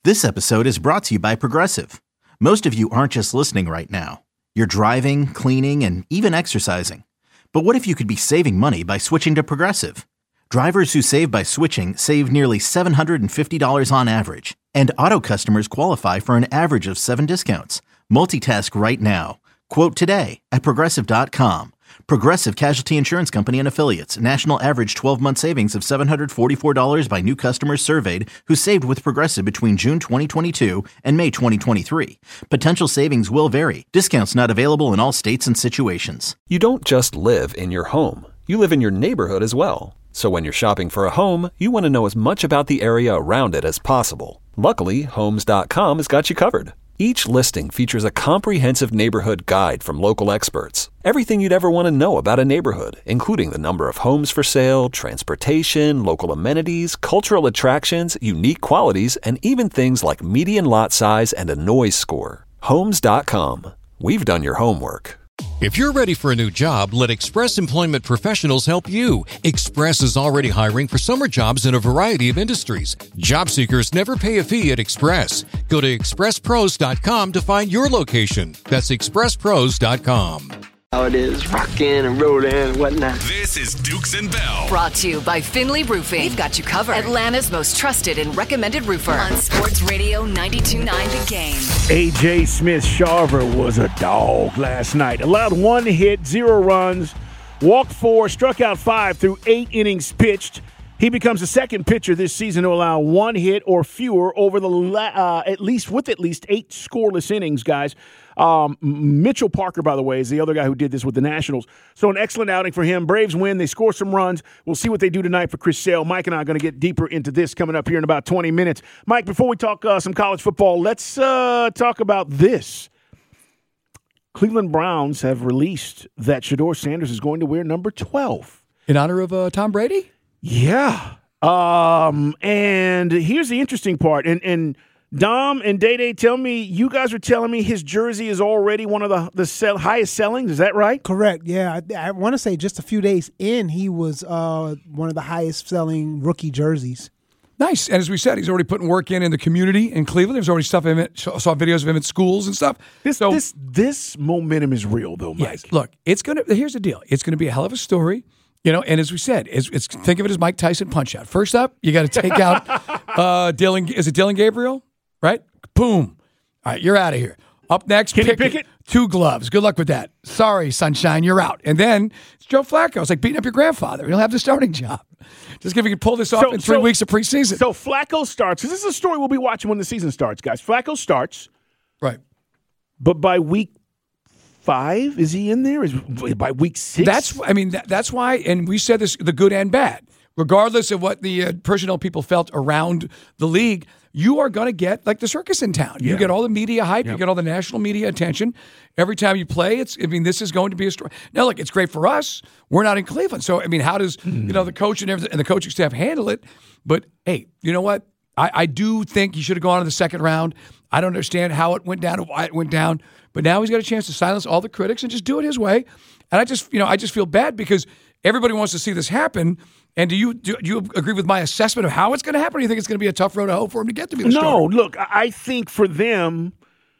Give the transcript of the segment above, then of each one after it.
This episode is brought to you by Progressive. Most of you aren't just listening right now. You're driving, cleaning, and even exercising. But what if you could be saving money by switching to Progressive? Drivers who save by switching save nearly $750 on average. And auto customers qualify for an average of 7 discounts. Multitask right now. Quote today at Progressive.com. Progressive Casualty Insurance Company and Affiliates. National average 12-month savings of $744 by new customers surveyed who saved with Progressive between June 2022 and May 2023. Potential savings will vary. Discounts not available in all states and situations. You don't just live in your home. You live in your neighborhood as well. So when you're shopping for a home, you want to know as much about the area around it as possible. Luckily, Homes.com has got you covered. Each listing features a comprehensive neighborhood guide from local experts. Everything you'd ever want to know about a neighborhood, including the number of homes for sale, transportation, local amenities, cultural attractions, unique qualities, and even things like median lot size and a noise score. Homes.com. We've done your homework. If you're ready for a new job, let Express Employment Professionals help you. Express is already hiring for summer jobs in a variety of industries. Job seekers never pay a fee at Express. Go to expresspros.com to find your location. That's expresspros.com. How it is, rocking and rolling and whatnot. This is Dukes and Bell. Brought to you by Finley Roofing. We've got you covered. Atlanta's most trusted and recommended roofer. On Sports Radio 92.9 The Game. A.J. Smith-Shawver was a dog last night. Allowed 1 hit, 0 runs, walked 4, struck out 5 through 8 innings pitched. He becomes the second pitcher this season to allow 1 hit or fewer over the at least 8 scoreless innings, guys. Mitchell Parker, by the way, is the other guy who did this with the Nationals. So an excellent outing for him. Braves win. They score some runs. We'll see what they do tonight for Chris Sale. Mike and I are going to get deeper into this coming up here in about 20 minutes. Mike, before we talk some college football, let's talk about this. Cleveland Browns have released that Shedeur Sanders is going to wear number 12. In honor of Tom Brady? Yeah. And here's the interesting part. And Dom and Day tell me, you guys are telling me his jersey is already one of the highest selling. Is that right? Correct. Yeah. I want to say just a few days in, he was one of the highest selling rookie jerseys. Nice. And as we said, he's already putting work in the community in Cleveland. There's already stuff saw videos of him at schools and stuff. This momentum is real, though, Mike. Yes. Look, here's the deal. It's going to be a hell of a story. And as we said, think of it as Mike Tyson Punch-Out. First up, you got to take out Dylan Gabriel, right? Boom. All right, you're out of here. Up next, Pickett. 2 gloves. Good luck with that. Sorry, sunshine, you're out. And then it's Joe Flacco. It's like beating up your grandfather. He'll have the starting job. Just if he can pull this off in 3 weeks of preseason. So Flacco starts, because this is a story we'll be watching when the season starts, guys. Flacco starts. Right. But by week 5, is he in there? Is by week 6? That's why, and we said this, the good and bad. Regardless of what the personnel people felt around the league, you are going to get like the circus in town. You get all the media hype. You get all the national media attention. Every time you play, this is going to be a story. Now, look, it's great for us. We're not in Cleveland. So, how does, the coach and the coaching staff handle it? But, hey, you know what? I do think he should have gone in the second round. I don't understand how it went down and why it went down. But now he's got a chance to silence all the critics and just do it his way. And I just feel bad because everybody wants to see this happen. And do you agree with my assessment of how it's going to happen? Or do you think it's going to be a tough road to hoe for him to get to be the starter? No, look, I think for them,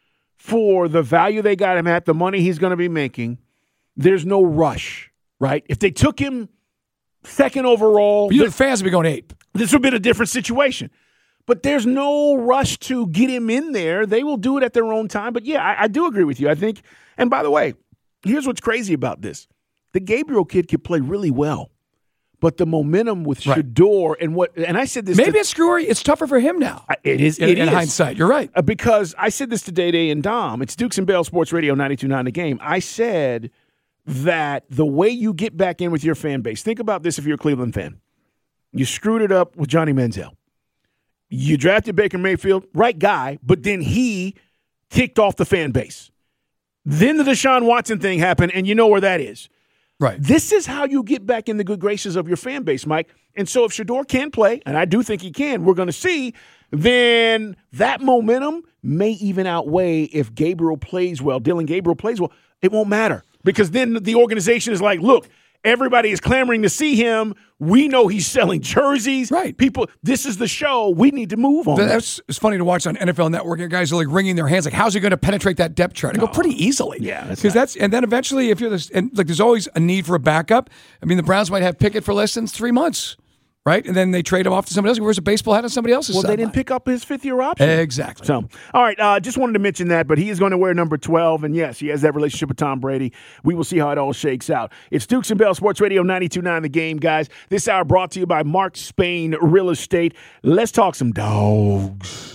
for the value they got him at, the money he's going to be making, there's no rush, right? If they took him second overall, the fans would be going ape. This would have been a different situation. But there's no rush to get him in there. They will do it at their own time. But, yeah, I do agree with you. I think, and by the way, here's what's crazy about this. The Gabriel kid could play really well. But the momentum with Shedeur and I said this. Maybe it's tougher for him now. It is. In hindsight, you're right. Because I said this to Day and Dom. It's Dukes and Bell Sports Radio 92.9 The Game. I said that the way you get back in with your fan base, think about this if you're a Cleveland fan. You screwed it up with Johnny Manziel. You drafted Baker Mayfield, right guy, but then he kicked off the fan base. Then the Deshaun Watson thing happened, and you know where that is. Right. This is how you get back in the good graces of your fan base, Mike. And so if Shedeur can play, and I do think he can, we're going to see, then that momentum may even outweigh if Gabriel plays well, Dylan Gabriel plays well. It won't matter because then the organization is like, look, Everybody is clamoring to see him. We know he's selling jerseys. Right. People, this is the show. We need to move on. It's funny to watch on NFL Network. And guys are like wringing their hands, like, how's he going to penetrate that depth chart? I go pretty easily. Yeah, because and then eventually, if you're this, and like, there's always a need for a backup. I mean, the Browns might have Pickett for less than 3 months. Right? And then they trade him off to somebody else who wears a baseball hat on somebody else's Well, sideline. they didn't pick up his fifth-year option. Exactly. So, all right, just wanted to mention that, but he is going to wear number 12, and yes, he has that relationship with Tom Brady. We will see how it all shakes out. It's Dukes and Bell Sports Radio 92.9 The Game, guys. This hour brought to you by Mark Spain Real Estate. Let's talk some dogs.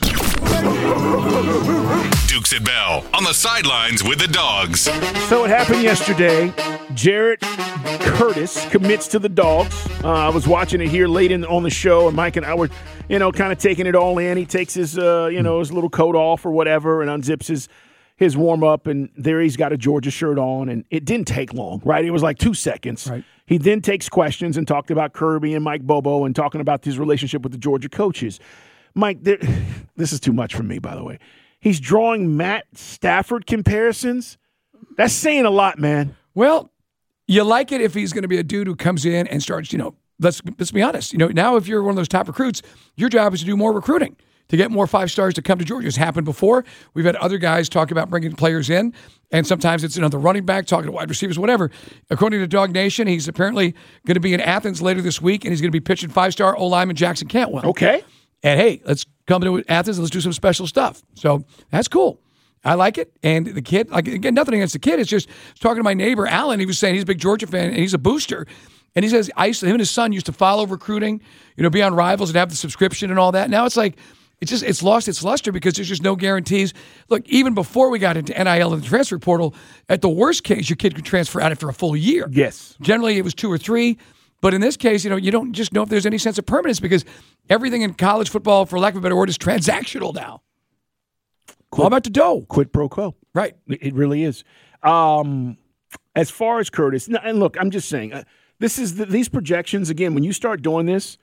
Dukes and Bell on the sidelines with the dogs. So it happened yesterday. Jared Curtis commits to the Dogs. I was watching it here late on the show, and Mike and I were, kind of taking it all in. He takes his, his little coat off or whatever and unzips his warm-up, and there he's got a Georgia shirt on, and it didn't take long, right? It was like 2 seconds. Right. He then takes questions and talked about Kirby and Mike Bobo and talking about his relationship with the Georgia coaches. Mike, this is too much for me, by the way. He's drawing Matt Stafford comparisons. That's saying a lot, man. Well, you like it if he's going to be a dude who comes in and starts, let's be honest. Now if you're one of those top recruits, your job is to do more recruiting, to get more 5 stars to come to Georgia. It's happened before. We've had other guys talk about bringing players in, and sometimes it's another running back, talking to wide receivers, whatever. According to Dog Nation, he's apparently going to be in Athens later this week, and he's going to be pitching 5-star O-lineman Jackson Cantwell. Okay. And hey, let's come to Athens and let's do some special stuff. So that's cool. I like it. And the kid, again, nothing against the kid. It's just talking to my neighbor, Alan. He was saying he's a big Georgia fan and he's a booster. And he says him and his son used to follow recruiting, be on Rivals and have the subscription and all that. Now it's like, it's lost its luster because there's just no guarantees. Look, even before we got into NIL and the transfer portal, at the worst case, your kid could transfer out after a full year. Yes. Generally, it was 2 or 3. But in this case, you don't just know if there's any sense of permanence because everything in college football, for lack of a better word, is transactional now. All about the dough. Quid pro quo. Right. It really is. As far as Curtis, and look, I'm just saying, these projections, again, when you start doing this,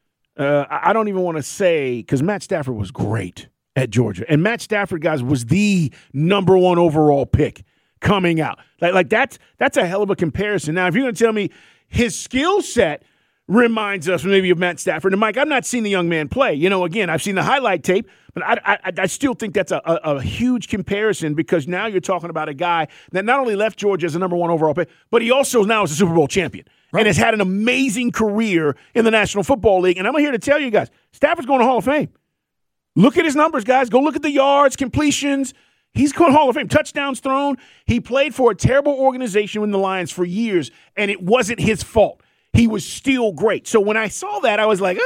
I don't even want to say, because Matt Stafford was great at Georgia. And Matt Stafford, guys, was the number 1 overall pick coming out. Like that's a hell of a comparison. Now, if you're going to tell me his skill set reminds us maybe of Matt Stafford. And, Mike, I've not seen the young man play. Again, I've seen the highlight tape, but I still think that's a huge comparison because now you're talking about a guy that not only left Georgia as a number 1 overall pick, but he also now is a Super Bowl champion and has had an amazing career in the National Football League. And I'm here to tell you guys, Stafford's going to Hall of Fame. Look at his numbers, guys. Go look at the yards, completions. He's going to Hall of Fame. Touchdowns thrown. He played for a terrible organization in the Lions for years, and it wasn't his fault. He was still great. So when I saw that, I was like,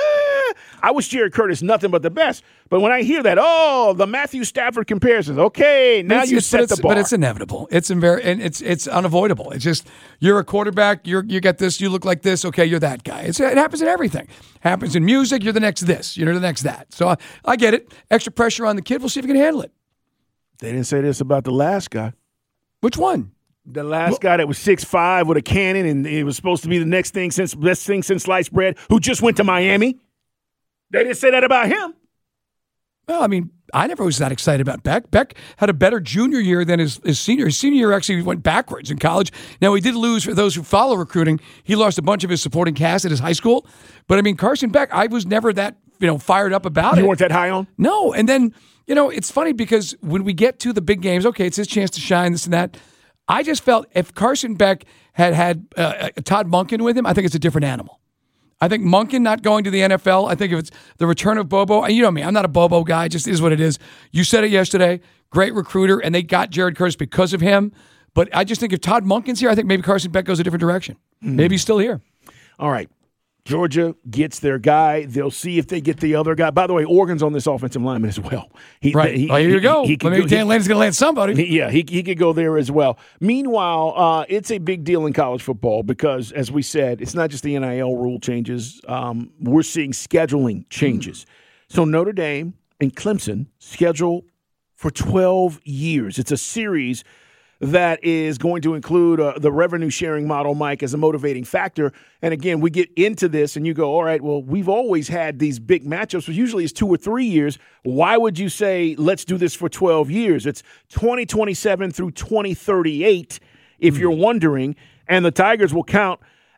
I wish Jared Curtis nothing but the best. But when I hear that, the Matthew Stafford comparisons, okay, now you set the bar. But it's inevitable. It's unavoidable. It's just you're a quarterback. You get this. You look like this. Okay, you're that guy. It happens in everything. Happens in music. You're the next this. You're the next that. So I get it. Extra pressure on the kid. We'll see if he can handle it. They didn't say this about the last guy. Which one? The last guy that was 6'5" with a cannon, and it was supposed to be the best thing since sliced bread, who just went to Miami. They didn't say that about him. Well, I mean, I never was that excited about Beck. Beck had a better junior year than his senior. His senior year actually went backwards in college. Now, he did lose, for those who follow recruiting, he lost a bunch of his supporting cast at his high school. But, I mean, Carson Beck, I was never that, fired up about it. You weren't that high on? No. And then, it's funny because when we get to the big games, okay, it's his chance to shine, this and that. I just felt if Carson Beck had Todd Monken with him, I think it's a different animal. I think Monken not going to the NFL, I think if it's the return of Bobo, you know me, I'm not a Bobo guy, it just is what it is. You said it yesterday, great recruiter, and they got Jared Curtis because of him. But I just think if Todd Monken's here, I think maybe Carson Beck goes a different direction. Maybe he's still here. All right. Georgia gets their guy. They'll see if they get the other guy. By the way, Oregon's on this offensive lineman as well. Here you go. Maybe Dan Landy's going to land somebody. He could go there as well. Meanwhile, it's a big deal in college football because, as we said, it's not just the NIL rule changes. We're seeing scheduling changes. So Notre Dame and Clemson schedule for 12 years. It's a series that is going to include the revenue sharing model, Mike, as a motivating factor. And again, we get into this and you go, all right, well, we've always had these big matchups, which usually is 2 or 3 years. Why would you say, let's do this for 12 years? It's 2027 through 2038, if you're wondering. And the Tigers will count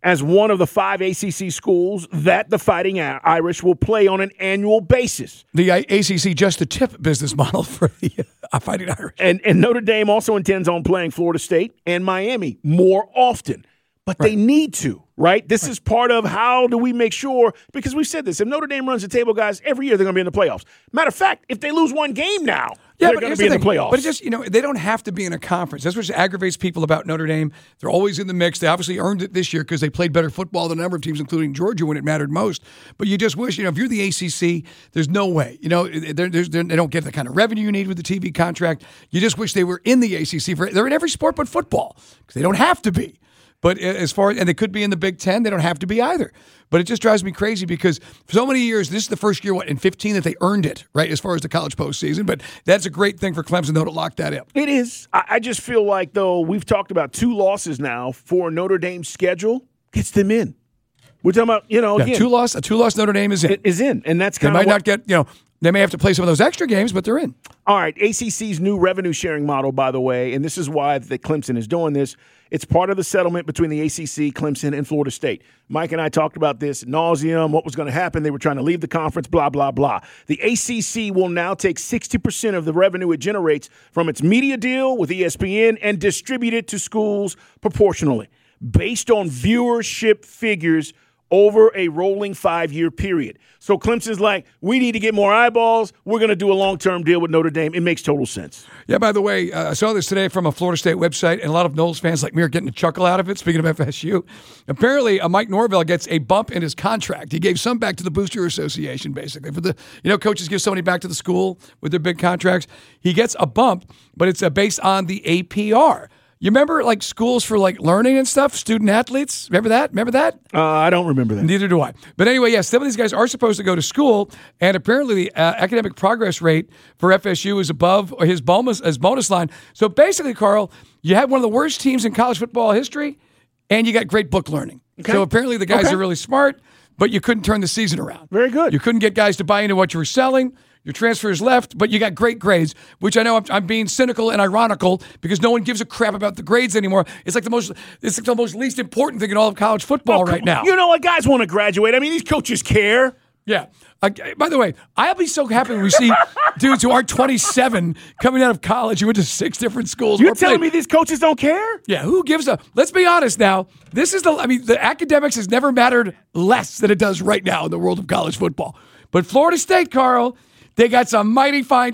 as one of the 5 ACC schools that the Fighting Irish will play on an annual basis. The ACC just a tip business model for the Fighting Irish. And Notre Dame also intends on playing Florida State and Miami more often. But they need to, right? This is part of how do we make sure, because we've said this, if Notre Dame runs the table, guys, every year they're going to be in the playoffs. Matter of fact, if they lose one game now, they're going to be in the playoffs. But it's just, they don't have to be in a conference. That's what aggravates people about Notre Dame. They're always in the mix. They obviously earned it this year because they played better football than a number of teams, including Georgia, when it mattered most. But you just wish, if you're the ACC, there's no way. They don't get the kind of revenue you need with the TV contract. You just wish they were in the ACC. They're in every sport but football because they don't have to be. But as far as, and they could be in the Big Ten, they don't have to be either. But it just drives me crazy because for so many years, this is the first year, in 15 that they earned it, right, as far as the college postseason. But that's a great thing for Clemson, though, to lock that in. It is. I just feel like, though, we've talked about 2 losses now for Notre Dame's schedule gets them in. We're talking about, again. A two-loss Notre Dame is in. Is in, and that's kind of They might not get, they may have to play some of those extra games, but they're in. All right, ACC's new revenue-sharing model, by the way, and this is why Clemson is doing this. It's part of the settlement between the ACC, Clemson, and Florida State. Mike and I talked about this ad nauseum, what was going to happen. They were trying to leave the conference, blah, blah, blah. The ACC will now take 60% of the revenue it generates from its media deal with ESPN and distribute it to schools proportionally based on viewership figures over a rolling 5-year period. So Clemson's like, we need to get more eyeballs. We're going to do a long-term deal with Notre Dame. It makes total sense. Yeah, by the way, I saw this today from a Florida State website, and a lot of Noles fans like me are getting a chuckle out of it, speaking of FSU. Apparently, Mike Norvell gets a bump in his contract. He gave some back to the Booster Association, basically. For the coaches give so many back to the school with their big contracts. He gets a bump, but it's based on the APR. You remember, schools for, learning and stuff? Student athletes? Remember that? I don't remember that. Neither do I. But anyway, yes, some of these guys are supposed to go to school, and apparently the academic progress rate for FSU is above his bonus line. So basically, Carl, you have one of the worst teams in college football history, and you got great book learning. Okay. So apparently the guys are really smart, but you couldn't turn the season around. Very good. You couldn't get guys to buy into what you were selling. Your transfers left, but you got great grades, which I know I'm being cynical and ironical because no one gives a crap about the grades anymore. It's like the most least important thing in all of college football right now. You know what? Guys want to graduate. I mean, these coaches care. Yeah. By the way, I'll be so happy when we see dudes who aren't 27 coming out of college who went to 6 different schools. You're telling me these coaches don't care? Yeah, who gives a... Let's be honest now. This is the academics has never mattered less than it does right now in the world of college football. But Florida State, Carl... They got some mighty fine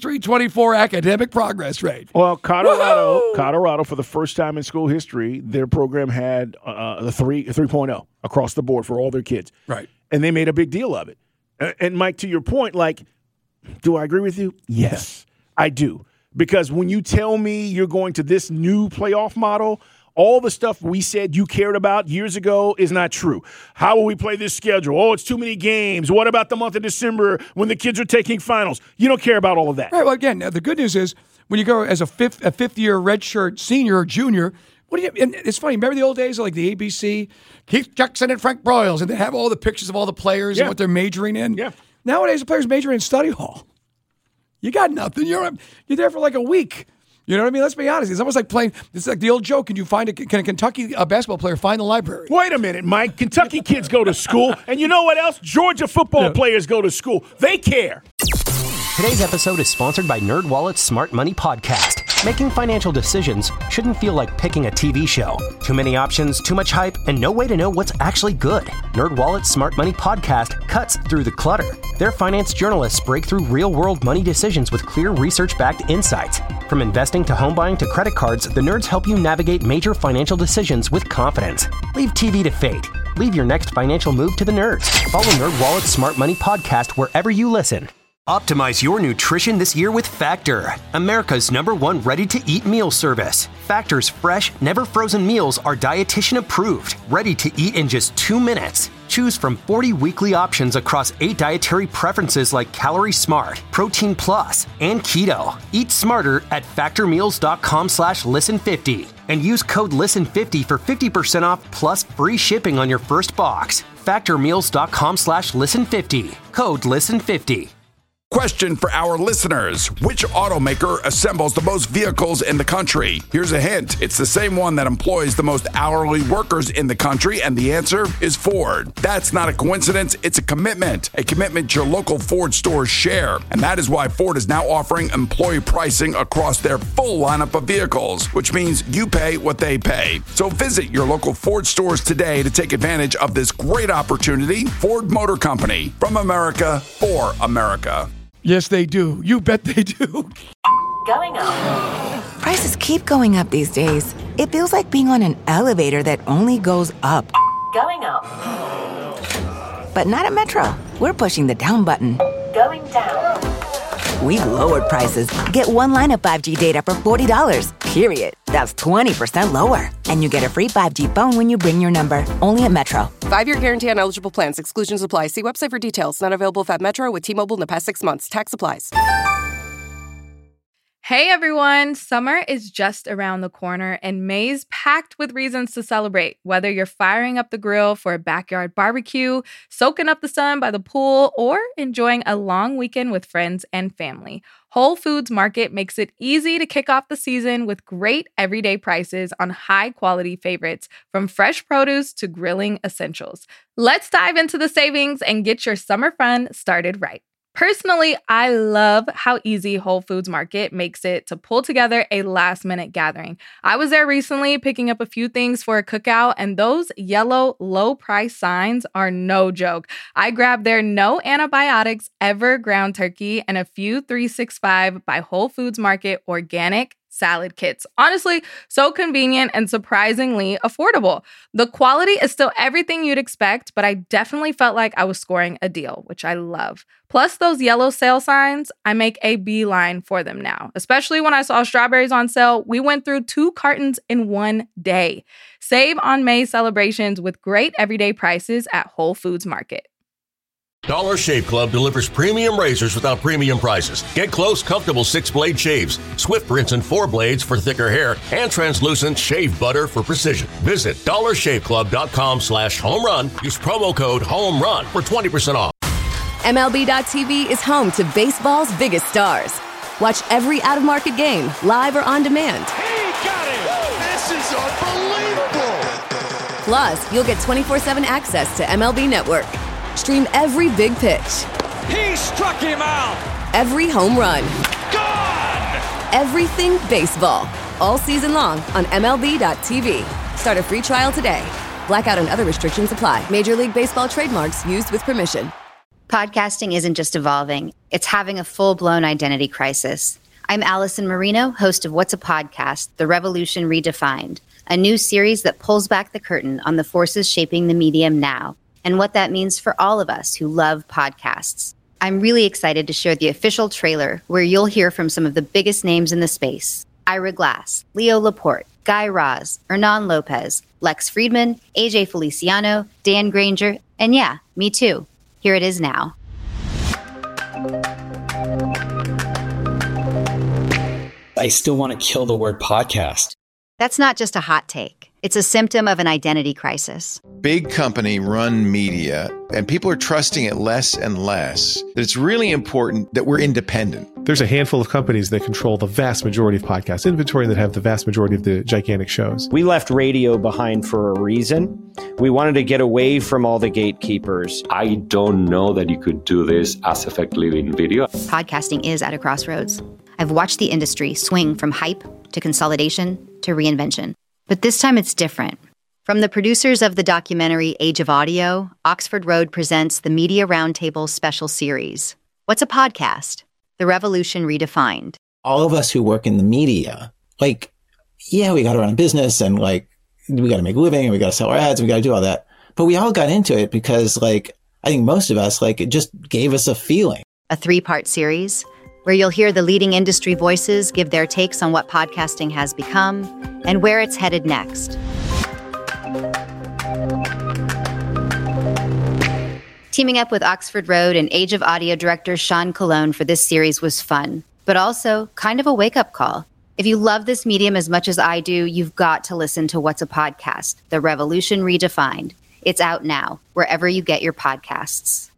23-24 academic progress rate. Well, Colorado, for the first time in school history, their program had the 3.0 across the board for all their kids. Right. And they made a big deal of it. And, Mike, to your point, do I agree with you? Yes, I do. Because when you tell me you're going to this new playoff model, all the stuff we said you cared about years ago is not true. How will we play this schedule? Oh, it's too many games. What about the month of December when the kids are taking finals? You don't care about all of that. Right. Well, again, the good news is when you go as a fifth-year redshirt senior or junior, and it's funny. Remember the old days of the ABC, Keith Jackson and Frank Broyles, and they have all the pictures of all the players and what they're majoring in? Yeah. Nowadays, the players major in study hall. You got nothing. You're there for a week. You know what I mean? Let's be honest. It's almost like playing. It's like the old joke. Can a Kentucky basketball player find the library? Wait a minute, Mike. Kentucky kids go to school, and you know what else? Georgia football players go to school. They care. Today's episode is sponsored by NerdWallet's Smart Money Podcast. Making financial decisions shouldn't feel like picking a TV show. Too many options, too much hype, and no way to know what's actually good. NerdWallet's Smart Money Podcast cuts through the clutter. Their finance journalists break through real-world money decisions with clear research-backed insights. From investing to home buying to credit cards, the nerds help you navigate major financial decisions with confidence. Leave TV to fate. Leave your next financial move to the nerds. Follow NerdWallet's Smart Money Podcast wherever you listen. Optimize your nutrition this year with Factor, America's #1 ready-to-eat meal service. Factor's fresh, never-frozen meals are dietitian approved, ready to eat in just 2 minutes. Choose from 40 weekly options across 8 dietary preferences like Calorie Smart, Protein Plus, and Keto. Eat smarter at factormeals.com/listen50 and use code LISTEN50 for 50% off plus free shipping on your first box. Factormeals.com/listen50. Code LISTEN50. Question for our listeners. Which automaker assembles the most vehicles in the country? Here's a hint. It's the same one that employs the most hourly workers in the country, and the answer is Ford. That's not a coincidence. It's a commitment your local Ford stores share. And that is why Ford is now offering employee pricing across their full lineup of vehicles, which means you pay what they pay. So visit your local Ford stores today to take advantage of this great opportunity. Ford Motor Company, from America for America. Yes, they do. You bet they do. Going up. Prices keep going up these days. It feels like being on an elevator that only goes up. Going up. But not at Metro. We're pushing the down button. Going down. We've lowered prices. Get one line of 5G data for $40, period. That's 20% lower. And you get a free 5G phone when you bring your number. Only at Metro. 5-year guarantee on eligible plans. Exclusions apply. See website for details. Not available at Metro with T-Mobile in the past 6 months. Tax applies. Hey everyone, summer is just around the corner and May's packed with reasons to celebrate. Whether you're firing up the grill for a backyard barbecue, soaking up the sun by the pool, or enjoying a long weekend with friends and family, Whole Foods Market makes it easy to kick off the season with great everyday prices on high-quality favorites, from fresh produce to grilling essentials. Let's dive into the savings and get your summer fun started right. Personally, I love how easy Whole Foods Market makes it to pull together a last-minute gathering. I was there recently picking up a few things for a cookout, and those yellow low-price signs are no joke. I grabbed their no antibiotics ever ground turkey and a few 365 by Whole Foods Market organic salad kits. Honestly, so convenient and surprisingly affordable. The quality is still everything you'd expect, but I definitely felt like I was scoring a deal, which I love. Plus those yellow sale signs, I make a beeline for them now. Especially when I saw strawberries on sale, we went through 2 cartons in one day. Save on May celebrations with great everyday prices at Whole Foods Market. Dollar Shave Club delivers premium razors without premium prices. Get close, comfortable 6-blade shaves, swift rinse and 4 blades for thicker hair, and translucent shave butter for precision. Visit dollarshaveclub.com/homerun. Use promo code HOMERUN for 20% off. MLB.tv is home to baseball's biggest stars. Watch every out-of-market game, live or on demand. He got it! This is unbelievable! Plus, you'll get 24/7 access to MLB Network. Stream every big pitch. He struck him out! Every home run. Gone! Everything baseball. All season long on MLB.tv. Start a free trial today. Blackout and other restrictions apply. Major League Baseball trademarks used with permission. Podcasting isn't just evolving. It's having a full-blown identity crisis. I'm Allison Marino, host of What's a Podcast? The Revolution Redefined, a new series that pulls back the curtain on the forces shaping the medium now, and what that means for all of us who love podcasts. I'm really excited to share the official trailer where you'll hear from some of the biggest names in the space. Ira Glass, Leo Laporte, Guy Raz, Hernan Lopez, Lex Friedman, AJ Feliciano, Dan Granger, and yeah, me too. Here it is now. I still want to kill the word podcast. That's not just a hot take. It's a symptom of an identity crisis. Big company run media, and people are trusting it less and less. That it's really important that we're independent. There's a handful of companies that control the vast majority of podcast inventory and that have the vast majority of the gigantic shows. We left radio behind for a reason. We wanted to get away from all the gatekeepers. I don't know that you could do this as effectively in video. Podcasting is at a crossroads. I've watched the industry swing from hype to consolidation to reinvention. But this time it's different. From the producers of the documentary Age of Audio, Oxford Road presents the Media Roundtable special series. What's a podcast? The Revolution Redefined. All of us who work in the media, we got to run a business and we got to make a living and we got to sell our ads and we got to do all that. But we all got into it because I think most of us, it just gave us a feeling. A 3-part series where you'll hear the leading industry voices give their takes on what podcasting has become and where it's headed next. Teaming up with Oxford Road and Age of Audio director Sean Colon for this series was fun, but also kind of a wake-up call. If you love this medium as much as I do, you've got to listen to What's a Podcast? The Revolution Redefined. It's out now, wherever you get your podcasts.